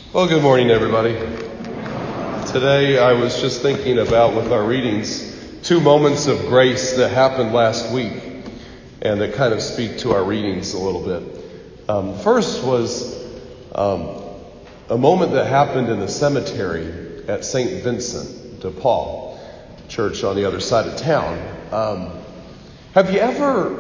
Well, good morning, everybody. Today I was just thinking about, with our readings, two moments of grace that happened last week and that kind of speak to our readings a little bit. First was a moment that happened in the cemetery at St. Vincent de Paul Church on the other side of town. Have you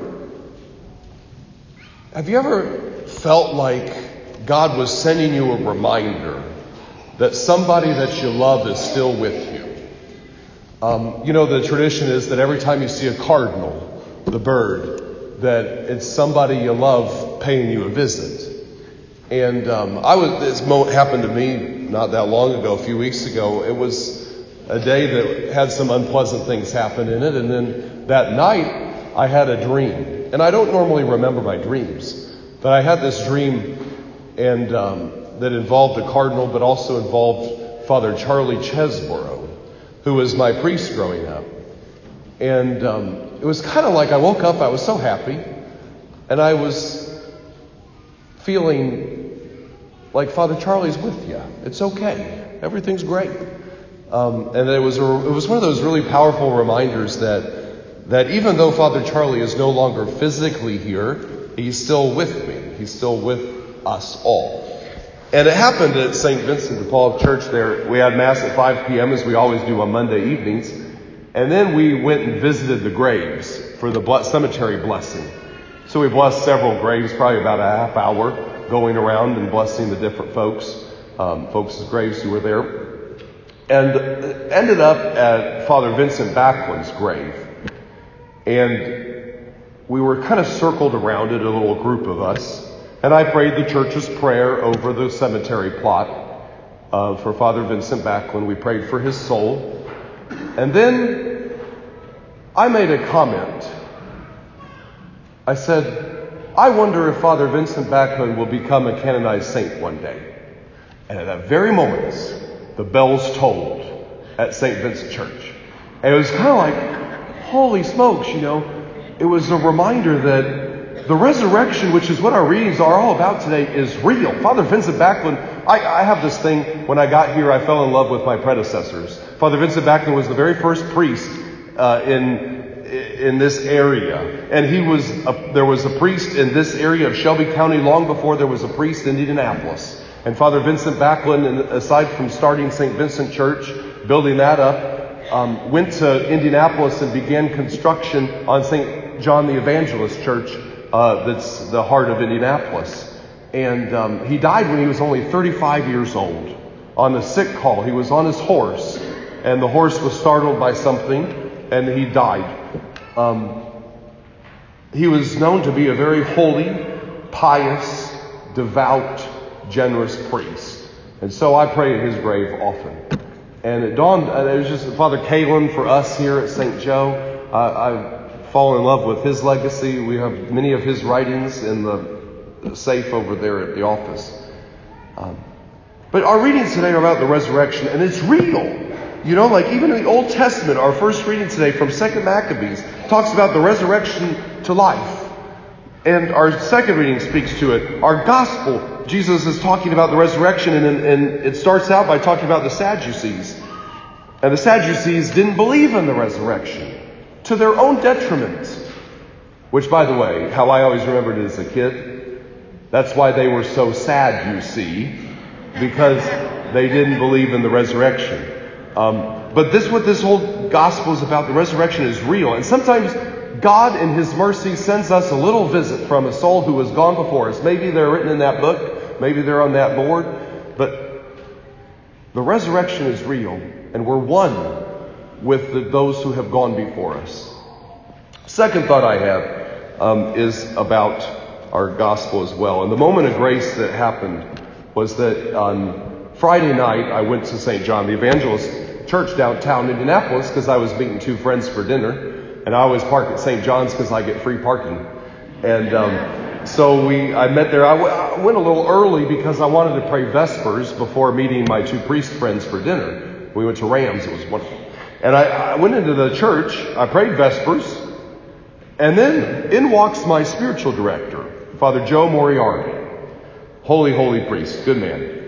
ever felt like God was sending you a reminder that somebody that you love is still with you? The tradition is that every time you see a cardinal, the bird, that it's somebody you love paying you a visit. And this moment happened to me not that long ago, a few weeks ago. It was a day that had some unpleasant things happen in it. And then that night, I had a dream. And I don't normally remember my dreams, but I had this dream and that involved a cardinal, but also involved Father Charlie Chesborough, who was my priest growing up. And it was kind of like I woke up, I was so happy, and I was feeling like Father Charlie's with you. It's okay. Everything's great. And it was one of those really powerful reminders that even though Father Charlie is no longer physically here, he's still with me. He's still with us all. And it happened at St. Vincent de Paul Church there. We had Mass at 5 p.m. as we always do on Monday evenings. And then we went and visited the graves for the cemetery blessing. So we blessed several graves, probably about a half hour, going around and blessing the different folks' graves who were there. And ended up at Father Vincent Backlin's grave. And we were kind of circled around it, a little group of us. And I prayed the church's prayer over the cemetery plot for Father Vincent Backlin. We prayed for his soul. And then I made a comment. I said, I wonder if Father Vincent Backlin will become a canonized saint one day. And at that very moment, the bells tolled at St. Vincent Church. And it was kind of like, holy smokes, It was a reminder that the resurrection, which is what our readings are all about today, is real. Father Vincent Backlin, I have this thing, when I got here, I fell in love with my predecessors. Father Vincent Backlin was the very first priest in this area. And there was a priest in this area of Shelby County long before there was a priest in Indianapolis. And Father Vincent Backlin, aside from starting St. Vincent Church, building that up, went to Indianapolis and began construction on St. John the Evangelist Church, that's the heart of Indianapolis. And he died when he was only 35 years old on the sick call. He was on his horse, and the horse was startled by something, and he died. He was known to be a very holy, pious, devout, generous priest. And so I pray at his grave often. And it was just Father Kalin for us here at St. Joe. I've fallen in love with his legacy. We have many of his writings in the safe over there at the office. But our readings today are about the resurrection, and it's real. Like even in the Old Testament, our first reading today from 2 Maccabees talks about the resurrection to life. And our second reading speaks to it. Our gospel, Jesus is talking about the resurrection, and it starts out by talking about the Sadducees. And the Sadducees didn't believe in the resurrection, to their own detriment. Which, by the way, how I always remembered it as a kid, that's why they were so sad, you see, because they didn't believe in the resurrection. But what this whole gospel is about, the resurrection is real. And sometimes God in His mercy sends us a little visit from a soul who has gone before us. Maybe they're written in that book, maybe they're on that board, but the resurrection is real, and we're one with those who have gone before us. Second thought I have is about our gospel as well. And the moment of grace that happened was that on Friday night, I went to St. John the Evangelist Church downtown Indianapolis because I was meeting two friends for dinner. And I always park at St. John's because I get free parking. And so I met there. I went a little early because I wanted to pray Vespers before meeting my two priest friends for dinner. We went to Rams. It was wonderful. And I went into the church. I prayed Vespers. And then in walks my spiritual director, Father Joe Moriarty. Holy, holy priest. Good man.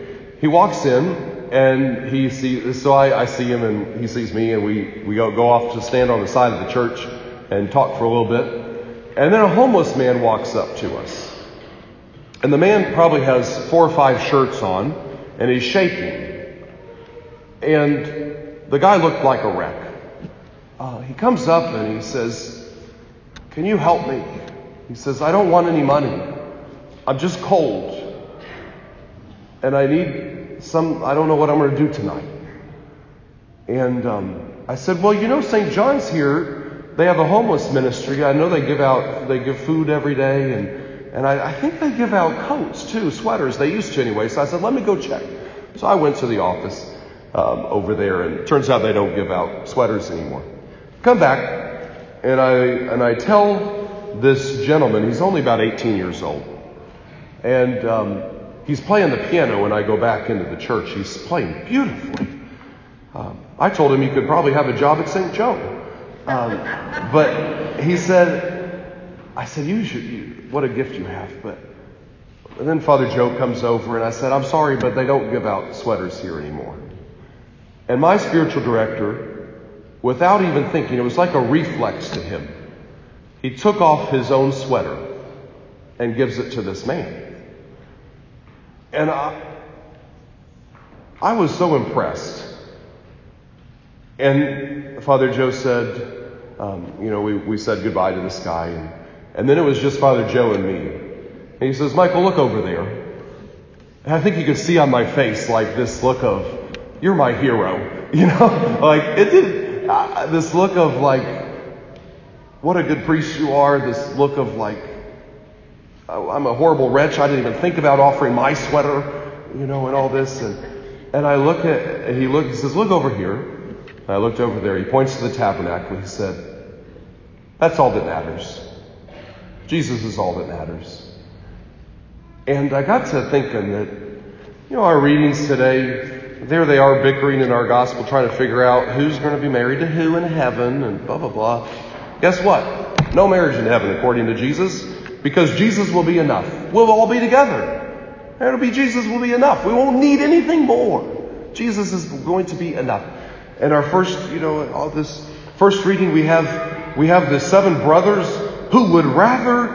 he walks in, and I see him, and he sees me, and we go off to stand on the side of the church and talk for a little bit. And then a homeless man walks up to us. And the man probably has 4 or 5 shirts on, and he's shaking. And the guy looked like a wreck. He comes up and he says, "Can you help me?" He says, "I don't want any money. I'm just cold. And I need I don't know what I'm going to do tonight." And I said, "Well, St. John's here, they have a homeless ministry. I know they give food every day, and I think they give out coats too, sweaters. They used to anyway." So I said, "Let me go check." So I went to the office over there, and it turns out they don't give out sweaters anymore. Come back, and I tell this gentleman, he's only about 18 years old, and he's playing the piano when I go back into the church. He's playing beautifully. I told him he could probably have a job at St. Joe. But he said, I said, what a gift you have. And then Father Joe comes over, and I said, "I'm sorry, but they don't give out sweaters here anymore." And my spiritual director, without even thinking, it was like a reflex to him, he took off his own sweater and gives it to this man. And I was so impressed. And Father Joe said, we said goodbye to this guy. And then it was just Father Joe and me. And he says, "Michael, look over there." And I think you could see on my face like this look of, "You're my hero." Like it did, this look of like, "What a good priest you are." This look of like, "I'm a horrible wretch. I didn't even think about offering my sweater," and all this. And I look at, and he says, "Look over here." And I looked over there. He points to the tabernacle. He said, "That's all that matters. Jesus is all that matters." And I got to thinking that, our readings today, there they are bickering in our gospel, trying to figure out who's going to be married to who in heaven and blah, blah, blah. Guess what? No marriage in heaven according to Jesus. Because Jesus will be enough. We'll all be together. It'll be Jesus will be enough. We won't need anything more. Jesus is going to be enough. And our first, all this first reading, we have the 7 brothers who would rather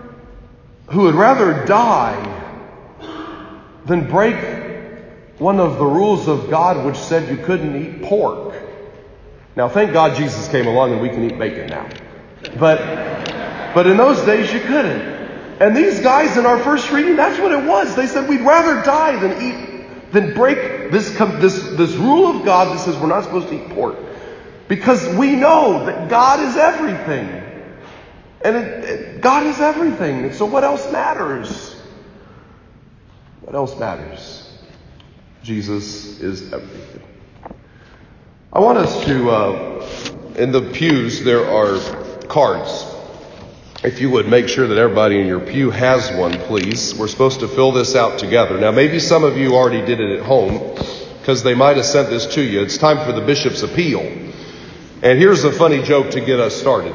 die than break one of the rules of God which said you couldn't eat pork. Now, thank God Jesus came along and we can eat bacon now. But in those days, you couldn't. And these guys in our first reading, that's what it was. They said, "We'd rather die than break this rule of God that says we're not supposed to eat pork." Because we know that God is everything. And God is everything. And so what else matters? What else matters? Jesus is everything. I want us to, in the pews, there are cards. If you would make sure that everybody in your pew has one, please. We're supposed to fill this out together. Now, maybe some of you already did it at home because they might have sent this to you. It's time for the bishop's appeal. And here's a funny joke to get us started.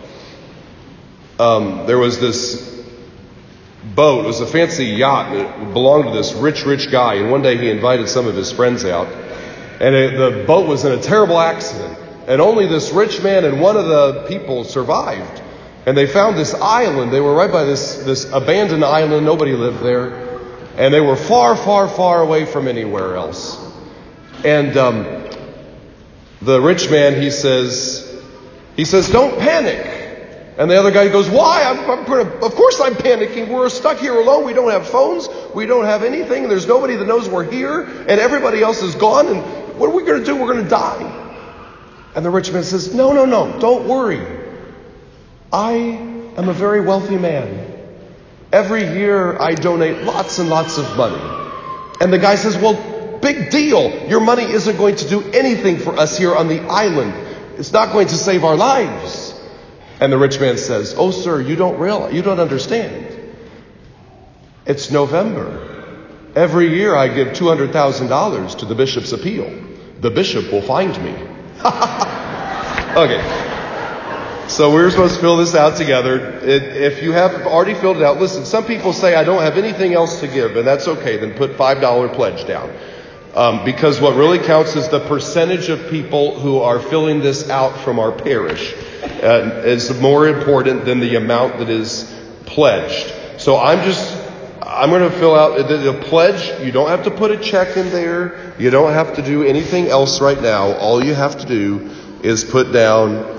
There was this boat. It was a fancy yacht that belonged to this rich guy. And one day he invited some of his friends out. And the boat was in a terrible accident. And only this rich man and one of the people survived. And they found this island. They were right by this abandoned island. Nobody lived there. And they were far, far, far away from anywhere else. And the rich man, he says, "Don't panic." And the other guy goes, "Why? Of course I'm panicking. We're stuck here alone. We don't have phones. We don't have anything. And there's nobody that knows we're here. And everybody else is gone. And what are we going to do? We're going to die." And the rich man says, No. Don't worry. I am a very wealthy man. Every year I donate lots and lots of money. And the guy says, "Well, big deal. Your money isn't going to do anything for us here on the island. It's not going to save our lives." And the rich man says, "Oh, sir, you don't understand. It's November. Every year I give $200,000 to the bishop's appeal. The bishop will find me." Okay. So we're supposed to fill this out together. If you have already filled it out, listen, some people say, I don't have anything else to give, and that's okay. Then put $5 pledge down. Because what really counts is the percentage of people who are filling this out from our parish is more important than the amount that is pledged. So I'm going to fill out the pledge. You don't have to put a check in there. You don't have to do anything else right now. All you have to do is put down